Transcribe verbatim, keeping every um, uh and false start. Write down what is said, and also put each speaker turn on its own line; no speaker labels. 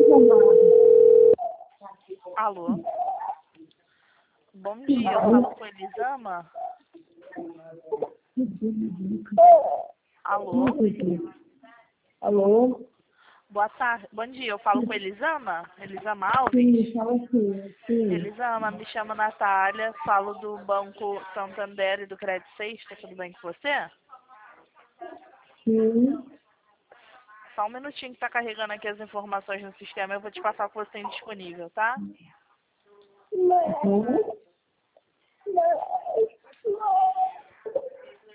Alô? Bom dia, eu falo com Elisama? Alô?
Alô?
Boa tarde. Bom dia, eu falo com Elisama? Elisama Alves?
Sim, fala sim, sim.
Elisama, me chamo Natália, falo do Banco Santander e do Crédito Sexta, tudo bem com você?
Sim.
Só um minutinho que tá carregando aqui as informações no sistema, eu vou te passar o que você tem disponível, tá?
Uhum.